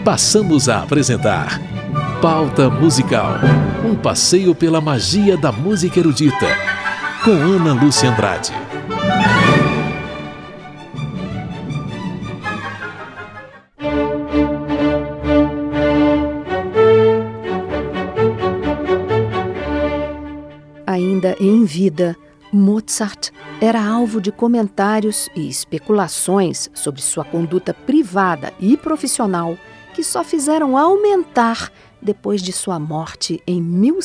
passamos a apresentar Pauta Musical, um passeio pela magia da música erudita, com Ana Lúcia Andrade. Ainda em vida, Mozart era alvo de comentários e especulações sobre sua conduta privada e profissional que só fizeram aumentar depois de sua morte em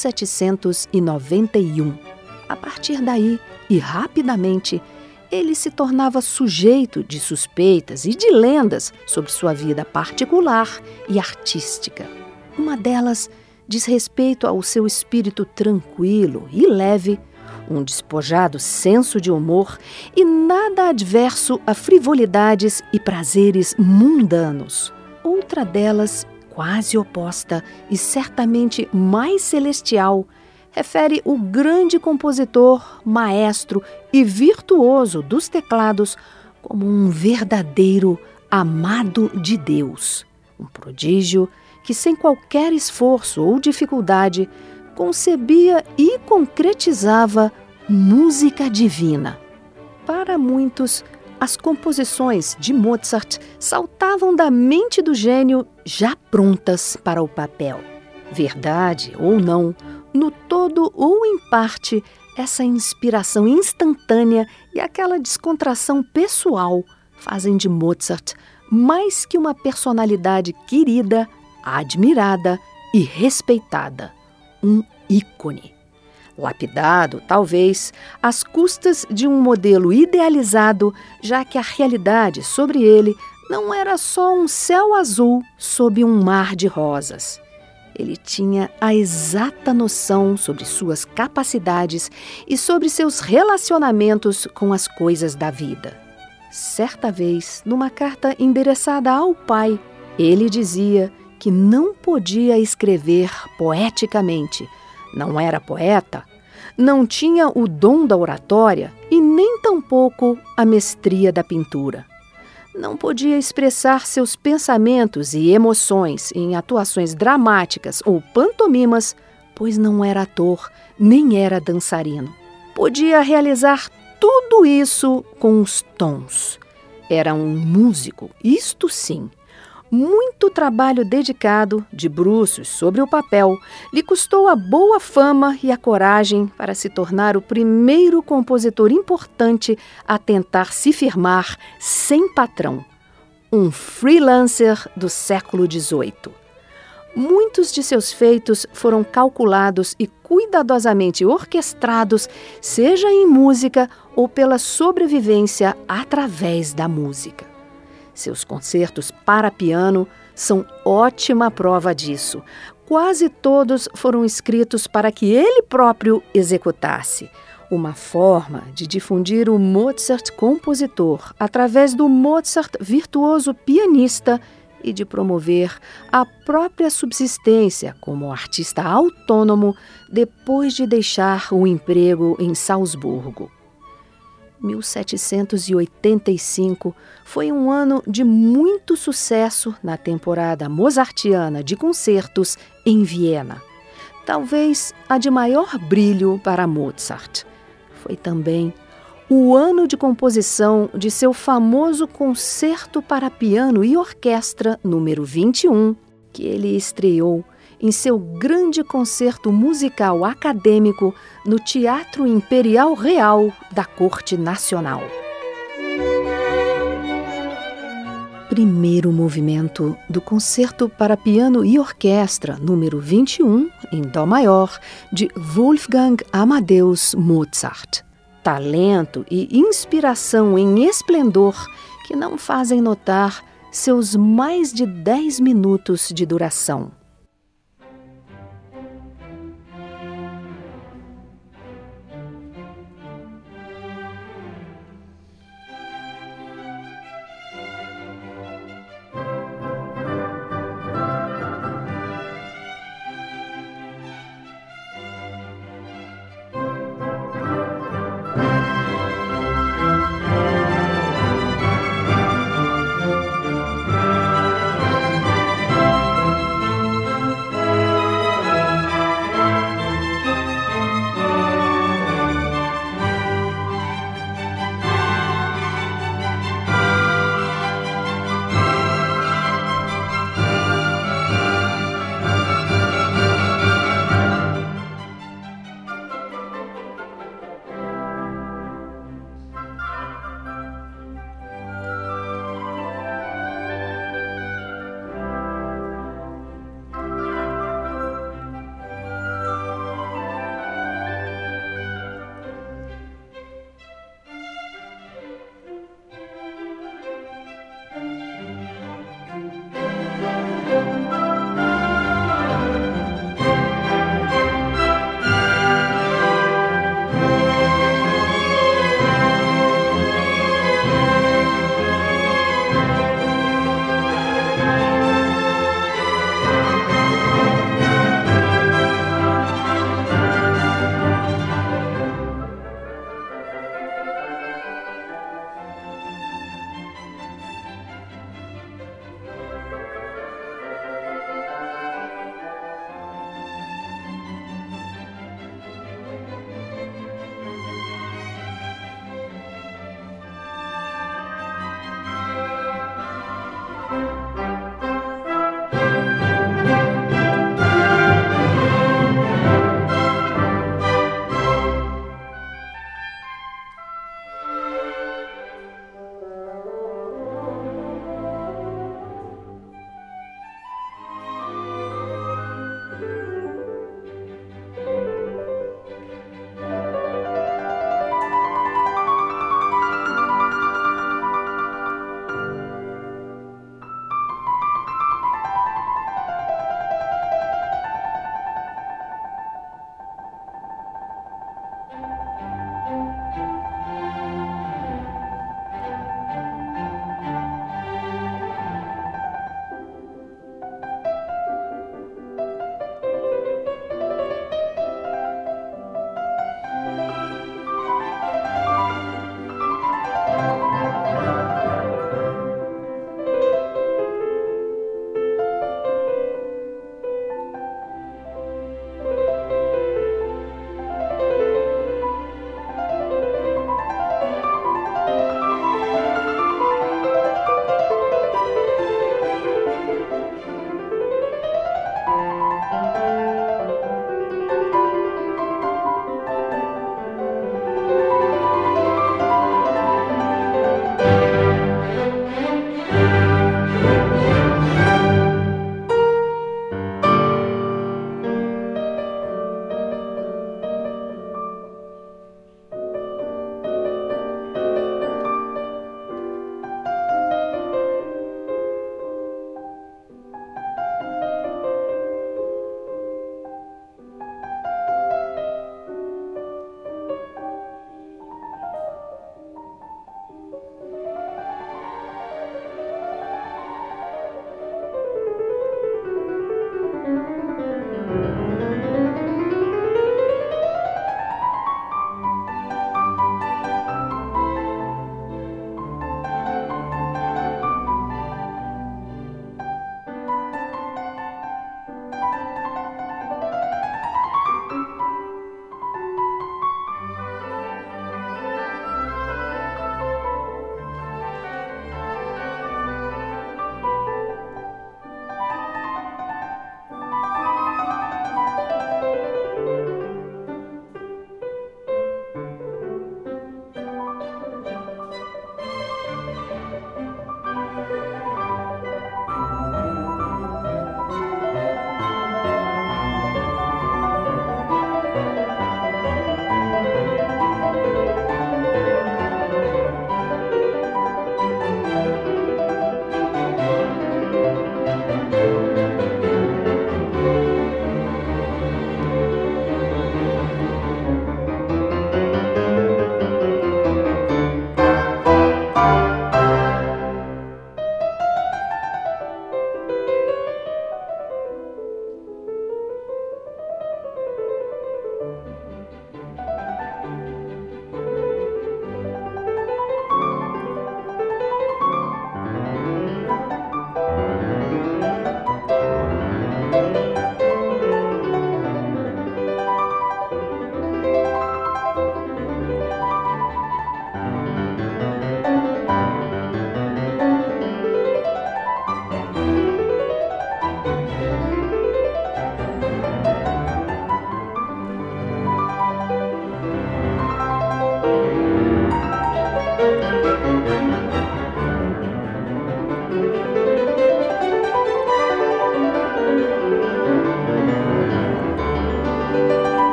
1791. A partir daí, e rapidamente, ele se tornava sujeito de suspeitas e de lendas sobre sua vida particular e artística. Uma delas diz respeito ao seu espírito tranquilo e leve, um despojado senso de humor e nada adverso a frivolidades e prazeres mundanos. Outra delas, quase oposta e certamente mais celestial, refere o grande compositor, maestro e virtuoso dos teclados como um verdadeiro amado de Deus, um prodígio que, sem qualquer esforço ou dificuldade, concebia e concretizava música divina. Para muitos, as composições de Mozart saltavam da mente do gênio já prontas para o papel. Verdade ou não, no todo ou em parte, essa inspiração instantânea e aquela descontração pessoal fazem de Mozart mais que uma personalidade querida, admirada e respeitada. Um ícone. Lapidado, talvez, às custas de um modelo idealizado, já que a realidade sobre ele não era só um céu azul sob um mar de rosas. Ele tinha a exata noção sobre suas capacidades e sobre seus relacionamentos com as coisas da vida. Certa vez, numa carta endereçada ao pai, ele dizia que não podia escrever poeticamente, não era poeta, não tinha o dom da oratória e nem tampouco a mestria da pintura. Não podia expressar seus pensamentos e emoções em atuações dramáticas ou pantomimas, pois não era ator, nem era dançarino. Podia realizar tudo isso com os tons. Era um músico, isto sim. Muito trabalho dedicado, de bruços sobre o papel, lhe custou a boa fama e a coragem para se tornar o primeiro compositor importante a tentar se firmar sem patrão. Um freelancer do século XVIII. Muitos de seus feitos foram calculados e cuidadosamente orquestrados, seja em música ou pela sobrevivência através da música. Seus concertos para piano são ótima prova disso. Quase todos foram escritos para que ele próprio executasse. Uma forma de difundir o Mozart compositor através do Mozart virtuoso pianista e de promover a própria subsistência como artista autônomo depois de deixar o emprego em Salzburgo. 1785 foi um ano de muito sucesso na temporada mozartiana de concertos em Viena. Talvez a de maior brilho para Mozart. Foi também o ano de composição de seu famoso Concerto para Piano e Orquestra número 21, que ele estreou em seu grande concerto musical acadêmico no Teatro Imperial Real da Corte Nacional. Primeiro movimento do Concerto para Piano e Orquestra número 21, em Dó maior, de Wolfgang Amadeus Mozart. Talento e inspiração em esplendor que não fazem notar seus mais de 10 minutos de duração.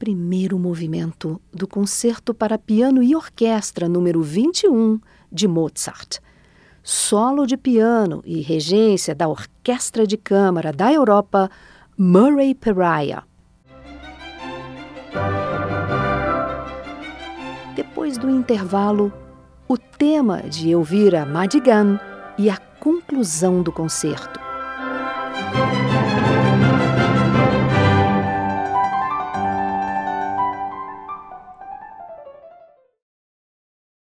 primeiro movimento do Concerto para Piano e Orquestra número 21 de Mozart. Solo de piano e regência da Orquestra de Câmara da Europa, Murray Peraia. Depois do intervalo, o tema de Elvira Madigan e a conclusão do concerto.